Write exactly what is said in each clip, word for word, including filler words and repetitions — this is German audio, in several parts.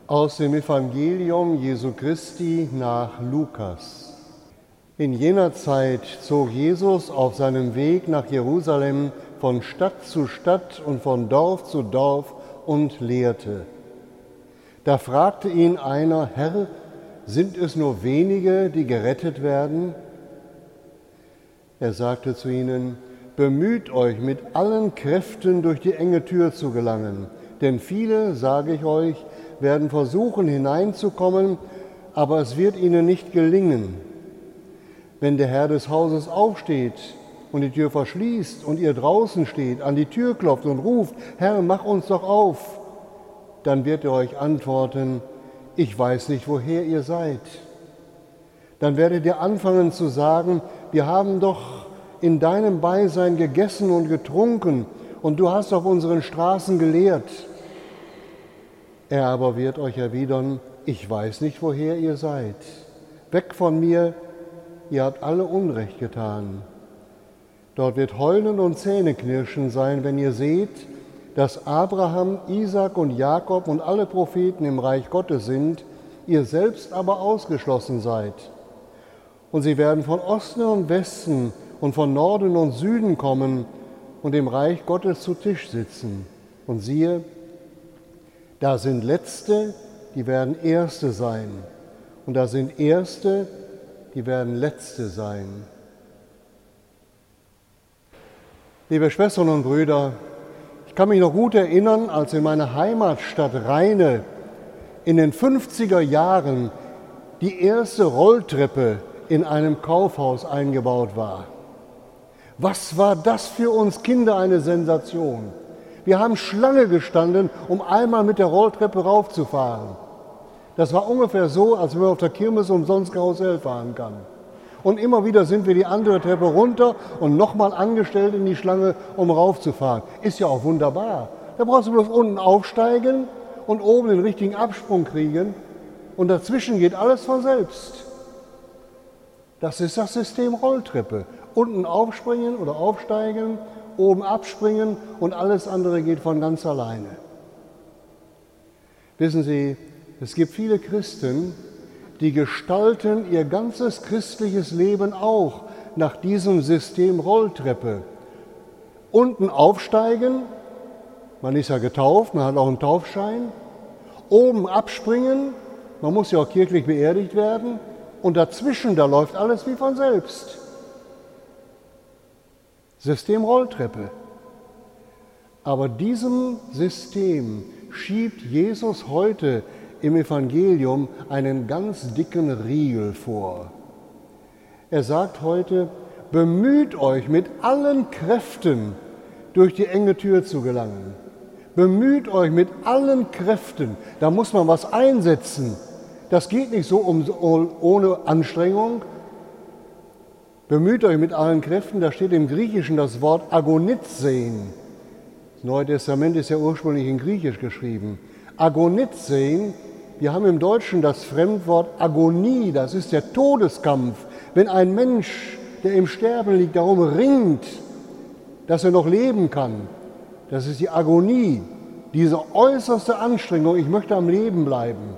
Aus dem Evangelium Jesu Christi nach Lukas. In jener Zeit zog Jesus auf seinem Weg nach Jerusalem von Stadt zu Stadt und von Dorf zu Dorf und lehrte. Da fragte ihn einer: Herr, sind es nur wenige, die gerettet werden? Er sagte zu ihnen: Bemüht euch, mit allen Kräften durch die enge Tür zu gelangen, denn viele, sage ich euch, werden versuchen hineinzukommen, aber es wird ihnen nicht gelingen. Wenn der Herr des Hauses aufsteht und die Tür verschließt und ihr draußen steht, an die Tür klopft und ruft: Herr, mach uns doch auf, dann wird er euch antworten: Ich weiß nicht, woher ihr seid. Dann werdet ihr anfangen zu sagen: Wir haben doch in deinem Beisein gegessen und getrunken und du hast auf unseren Straßen gelehrt. Er aber wird euch erwidern: Ich weiß nicht, woher ihr seid. Weg von mir, ihr habt alle Unrecht getan. Dort wird Heulen und Zähneknirschen sein, wenn ihr seht, dass Abraham, Isaak und Jakob und alle Propheten im Reich Gottes sind, ihr selbst aber ausgeschlossen seid. Und sie werden von Osten und Westen und von Norden und Süden kommen und im Reich Gottes zu Tisch sitzen. Und siehe, da sind Letzte, die werden Erste sein. Und da sind Erste, die werden Letzte sein. Liebe Schwestern und Brüder, ich kann mich noch gut erinnern, als in meiner Heimatstadt Rheine in den fünfziger Jahren die erste Rolltreppe in einem Kaufhaus eingebaut war. Was war das für uns Kinder eine Sensation? Wir haben Schlange gestanden, um einmal mit der Rolltreppe raufzufahren. Das war ungefähr so, als wenn man auf der Kirmes umsonst Karussell fahren kann. Und immer wieder sind wir die andere Treppe runter und nochmal angestellt in die Schlange, um raufzufahren. Ist ja auch wunderbar. Da brauchst du bloß unten aufsteigen und oben den richtigen Absprung kriegen. Und dazwischen geht alles von selbst. Das ist das System Rolltreppe. Unten aufspringen oder aufsteigen, oben abspringen und alles andere geht von ganz alleine. Wissen Sie, es gibt viele Christen, die gestalten ihr ganzes christliches Leben auch nach diesem System Rolltreppe. Unten aufsteigen, man ist ja getauft, man hat auch einen Taufschein. Oben abspringen, man muss ja auch kirchlich beerdigt werden. Und dazwischen, da läuft alles wie von selbst. System Rolltreppe. Aber diesem System schiebt Jesus heute im Evangelium einen ganz dicken Riegel vor. Er sagt heute: Bemüht euch mit allen Kräften durch die enge Tür zu gelangen. Bemüht euch mit allen Kräften. Da muss man was einsetzen. Das geht nicht so um, ohne Anstrengung. Bemüht euch mit allen Kräften, da steht im Griechischen das Wort Agonizein. Das Neue Testament ist ja ursprünglich in Griechisch geschrieben. Agonizein, wir haben im Deutschen das Fremdwort Agonie, das ist der Todeskampf. Wenn ein Mensch, der im Sterben liegt, darum ringt, dass er noch leben kann, das ist die Agonie, diese äußerste Anstrengung, ich möchte am Leben bleiben.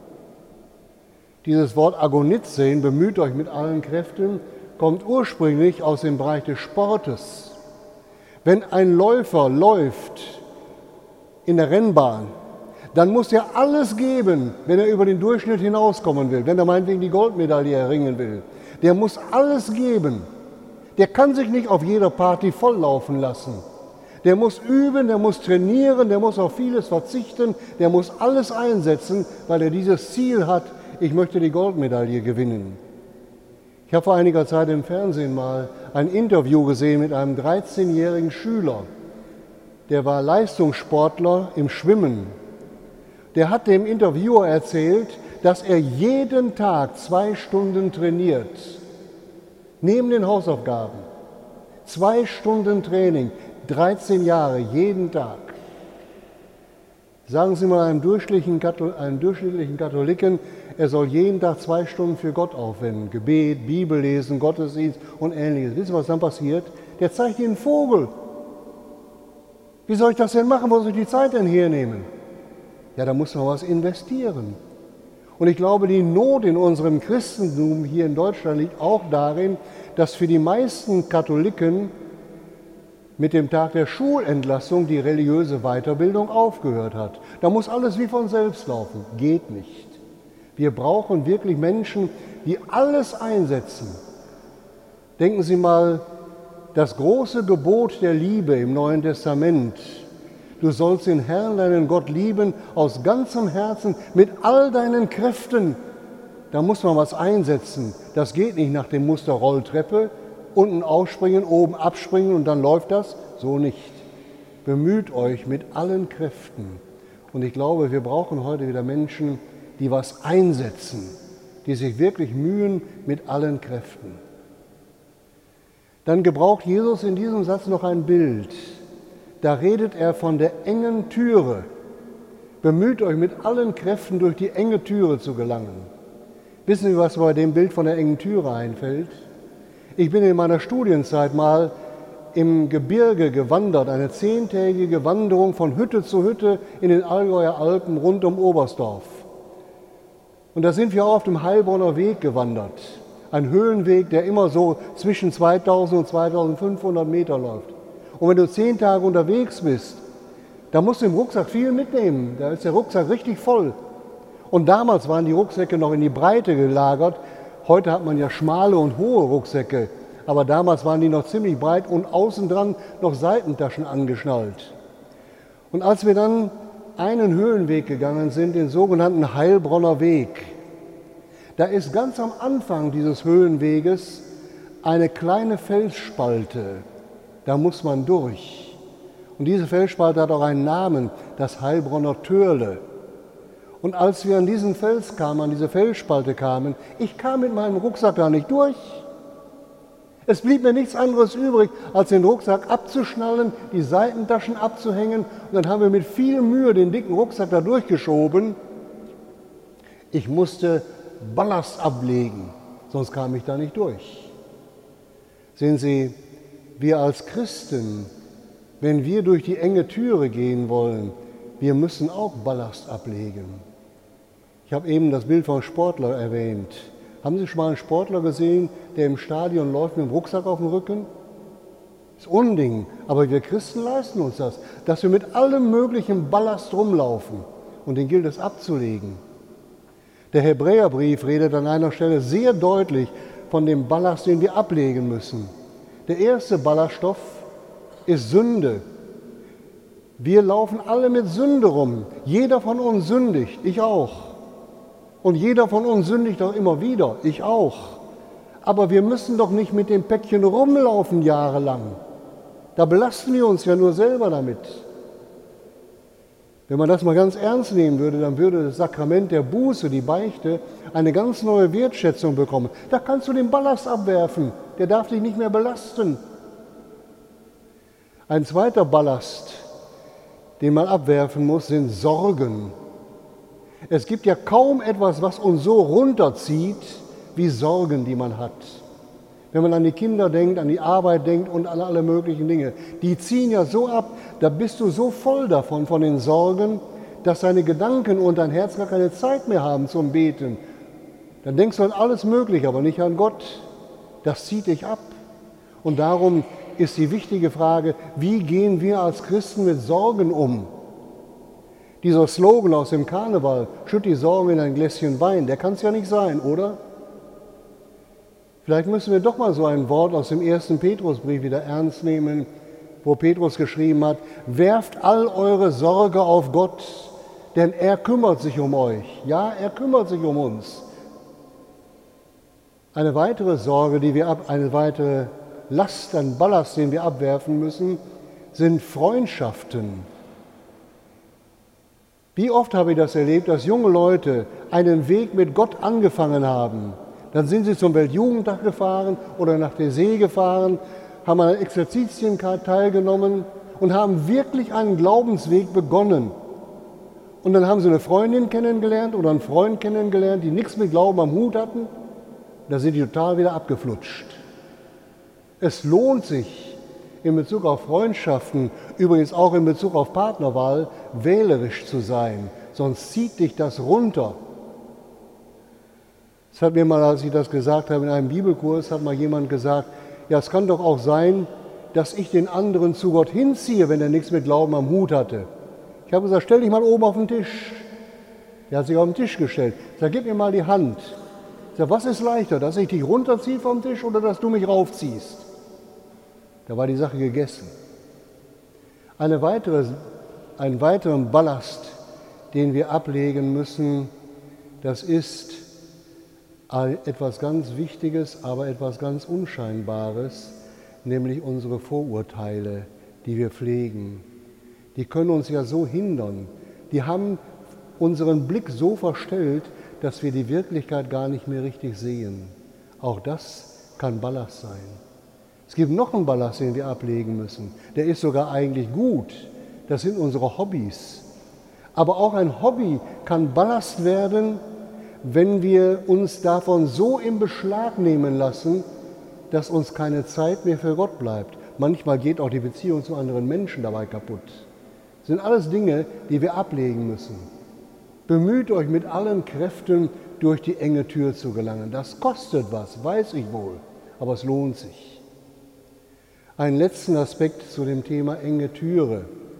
Dieses Wort Agonizein, bemüht euch mit allen Kräften, kommt ursprünglich aus dem Bereich des Sportes. Wenn ein Läufer läuft in der Rennbahn, dann muss er alles geben, wenn er über den Durchschnitt hinauskommen will, wenn er meinetwegen die Goldmedaille erringen will. Der muss alles geben. Der kann sich nicht auf jeder Party volllaufen lassen. Der muss üben, der muss trainieren, der muss auf vieles verzichten, der muss alles einsetzen, weil er dieses Ziel hat: Ich möchte die Goldmedaille gewinnen. Ich habe vor einiger Zeit im Fernsehen mal ein Interview gesehen mit einem dreizehnjährigen Schüler. Der war Leistungssportler im Schwimmen. Der hat dem Interviewer erzählt, dass er jeden Tag zwei Stunden trainiert. Neben den Hausaufgaben. Zwei Stunden Training, dreizehn Jahre, jeden Tag. Sagen Sie mal einem durchschnittlichen, Kathol- einem durchschnittlichen Katholiken, er soll jeden Tag zwei Stunden für Gott aufwenden. Gebet, Bibel lesen, Gottesdienst und Ähnliches. Wissen Sie, was dann passiert? Der zeigt Ihnen einen Vogel. Wie soll ich das denn machen? Wo soll ich die Zeit denn hernehmen? Ja, da muss man was investieren. Und ich glaube, die Not in unserem Christentum hier in Deutschland liegt auch darin, dass für die meisten Katholiken mit dem Tag der Schulentlassung die religiöse Weiterbildung aufgehört hat. Da muss alles wie von selbst laufen. Geht nicht. Wir brauchen wirklich Menschen, die alles einsetzen. Denken Sie mal, das große Gebot der Liebe im Neuen Testament. Du sollst den Herrn, deinen Gott, lieben aus ganzem Herzen, mit all deinen Kräften. Da muss man was einsetzen. Das geht nicht nach dem Muster Rolltreppe, unten aufspringen, oben abspringen und dann läuft das. So nicht. Bemüht euch mit allen Kräften. Und ich glaube, wir brauchen heute wieder Menschen, die was einsetzen, die sich wirklich mühen mit allen Kräften. Dann gebraucht Jesus in diesem Satz noch ein Bild. Da redet er von der engen Türe. Bemüht euch mit allen Kräften durch die enge Türe zu gelangen. Wissen Sie, was bei dem Bild von der engen Türe einfällt? Ich bin in meiner Studienzeit mal im Gebirge gewandert, eine zehntägige Wanderung von Hütte zu Hütte in den Allgäuer Alpen rund um Oberstdorf. Und da sind wir auch auf dem Heilbronner Weg gewandert. Ein Höhenweg, der immer so zwischen zweitausend und zweitausendfünfhundert Meter läuft. Und wenn du zehn Tage unterwegs bist, da musst du im Rucksack viel mitnehmen. Da ist der Rucksack richtig voll. Und damals waren die Rucksäcke noch in die Breite gelagert. Heute hat man ja schmale und hohe Rucksäcke. Aber damals waren die noch ziemlich breit und außen dran noch Seitentaschen angeschnallt. Und als wir dann einen Höhenweg gegangen sind, den sogenannten Heilbronner Weg, da ist ganz am Anfang dieses Höhenweges eine kleine Felsspalte. Da muss man durch. Und diese Felsspalte hat auch einen Namen, das Heilbronner Törle. Und als wir an diesen Fels kamen, an diese Felsspalte kamen, ich kam mit meinem Rucksack da nicht durch. Es blieb mir nichts anderes übrig, als den Rucksack abzuschnallen, die Seitentaschen abzuhängen. Und dann haben wir mit viel Mühe den dicken Rucksack da durchgeschoben. Ich musste Ballast ablegen, sonst kam ich da nicht durch. Sehen Sie, wir als Christen, wenn wir durch die enge Türe gehen wollen, wir müssen auch Ballast ablegen. Ich habe eben das Bild vom Sportler erwähnt. Haben Sie schon mal einen Sportler gesehen, der im Stadion läuft mit dem Rucksack auf dem Rücken? Das ist Unding, aber wir Christen leisten uns das, dass wir mit allem möglichen Ballast rumlaufen und den gilt es abzulegen. Der Hebräerbrief redet an einer Stelle sehr deutlich von dem Ballast, den wir ablegen müssen. Der erste Ballaststoff ist Sünde. Wir laufen alle mit Sünde rum. Jeder von uns sündigt, ich auch. Und jeder von uns sündigt auch immer wieder, ich auch. Aber wir müssen doch nicht mit dem Päckchen rumlaufen jahrelang. Da belasten wir uns ja nur selber damit. Wenn man das mal ganz ernst nehmen würde, dann würde das Sakrament der Buße, die Beichte, eine ganz neue Wertschätzung bekommen. Da kannst du den Ballast abwerfen, der darf dich nicht mehr belasten. Ein zweiter Ballast, den man abwerfen muss, sind Sorgen. Es gibt ja kaum etwas, was uns so runterzieht, wie Sorgen, die man hat. Wenn man an die Kinder denkt, an die Arbeit denkt und an alle möglichen Dinge. Die ziehen ja so ab, da bist du so voll davon, von den Sorgen, dass deine Gedanken und dein Herz gar keine Zeit mehr haben zum Beten. Dann denkst du an alles Mögliche, aber nicht an Gott. Das zieht dich ab. Und darum ist die wichtige Frage, wie gehen wir als Christen mit Sorgen um? Dieser Slogan aus dem Karneval, schütt die Sorgen in ein Gläschen Wein, der kann es ja nicht sein, oder? Vielleicht müssen wir doch mal so ein Wort aus dem ersten Petrusbrief wieder ernst nehmen, wo Petrus geschrieben hat, werft all eure Sorge auf Gott, denn er kümmert sich um euch. Ja, er kümmert sich um uns. Eine weitere Sorge, die wir ab, eine weitere Last, ein Ballast, den wir abwerfen müssen, sind Freundschaften. Wie oft habe ich das erlebt, dass junge Leute einen Weg mit Gott angefangen haben. Dann sind sie zum Weltjugendtag gefahren oder nach der See gefahren, haben an Exerzitien teilgenommen und haben wirklich einen Glaubensweg begonnen. Und dann haben sie eine Freundin kennengelernt oder einen Freund kennengelernt, die nichts mit Glauben am Hut hatten. Da sind die total wieder abgeflutscht. Es lohnt sich, in Bezug auf Freundschaften, übrigens auch in Bezug auf Partnerwahl, wählerisch zu sein. sonst zieht dich das runter. Das hat mir mal, als ich das gesagt habe, in einem Bibelkurs, hat mal jemand gesagt, ja, es kann doch auch sein, dass ich den anderen zu Gott hinziehe, wenn er nichts mit Glauben am Hut hatte. Ich habe gesagt, stell dich mal oben auf den Tisch. Der hat sich auf den Tisch gestellt. Ich sage, gib mir mal die Hand. Ich sage, was ist leichter, dass ich dich runterziehe vom Tisch oder dass du mich raufziehst? Da war die Sache gegessen. Eine weitere, einen weiteren Ballast, den wir ablegen müssen, das ist etwas ganz Wichtiges, aber etwas ganz Unscheinbares, nämlich unsere Vorurteile, die wir pflegen. Die können uns ja so hindern. Die haben unseren Blick so verstellt, dass wir die Wirklichkeit gar nicht mehr richtig sehen. Auch das kann Ballast sein. Es gibt noch einen Ballast, den wir ablegen müssen. Der ist sogar eigentlich gut. Das sind unsere Hobbys. Aber auch ein Hobby kann Ballast werden, wenn wir uns davon so in Beschlag nehmen lassen, dass uns keine Zeit mehr für Gott bleibt. Manchmal geht auch die Beziehung zu anderen Menschen dabei kaputt. Das sind alles Dinge, die wir ablegen müssen. Bemüht euch mit allen Kräften, durch die enge Tür zu gelangen. Das kostet was, weiß ich wohl, aber es lohnt sich. Einen letzten Aspekt zu dem Thema enge Türe.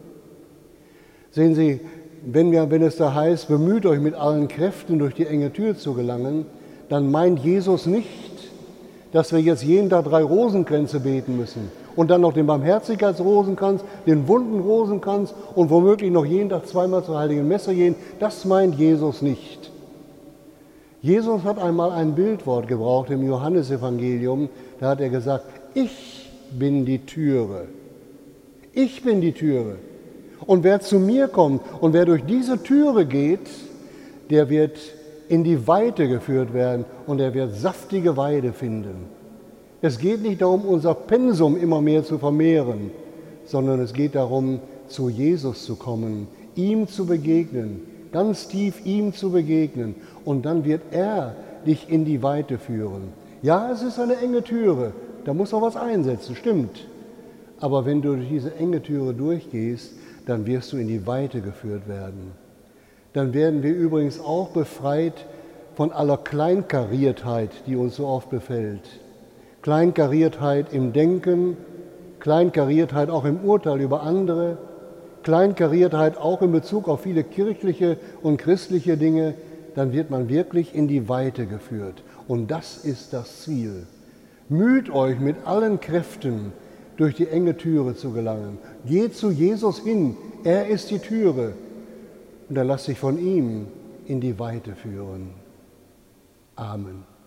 Sehen Sie, wenn, wir, wenn es da heißt, bemüht euch mit allen Kräften, durch die enge Tür zu gelangen, dann meint Jesus nicht, dass wir jetzt jeden Tag drei Rosenkränze beten müssen und dann noch den Barmherzigkeitsrosenkranz, den wunden Rosenkranz und womöglich noch jeden Tag zweimal zur Heiligen Messe gehen. Das meint Jesus nicht. Jesus hat einmal ein Bildwort gebraucht im Johannesevangelium. Da hat er gesagt, ich bin die Türe. Ich bin die Türe. Und wer zu mir kommt und wer durch diese Türe geht, der wird in die Weite geführt werden und er wird saftige Weide finden. Es geht nicht darum, unser Pensum immer mehr zu vermehren, sondern es geht darum, zu Jesus zu kommen, ihm zu begegnen, ganz tief ihm zu begegnen und dann wird er dich in die Weite führen. Ja, es ist eine enge Türe, da muss auch was einsetzen, stimmt. Aber wenn du durch diese enge Türe durchgehst, dann wirst du in die Weite geführt werden. Dann werden wir übrigens auch befreit von aller Kleinkariertheit, die uns so oft befällt. Kleinkariertheit im Denken, Kleinkariertheit auch im Urteil über andere, Kleinkariertheit auch in Bezug auf viele kirchliche und christliche Dinge, dann wird man wirklich in die Weite geführt. Und das ist das Ziel. Müht euch mit allen Kräften, durch die enge Türe zu gelangen. Geht zu Jesus hin, er ist die Türe. Und dann lasst dich von ihm in die Weite führen. Amen.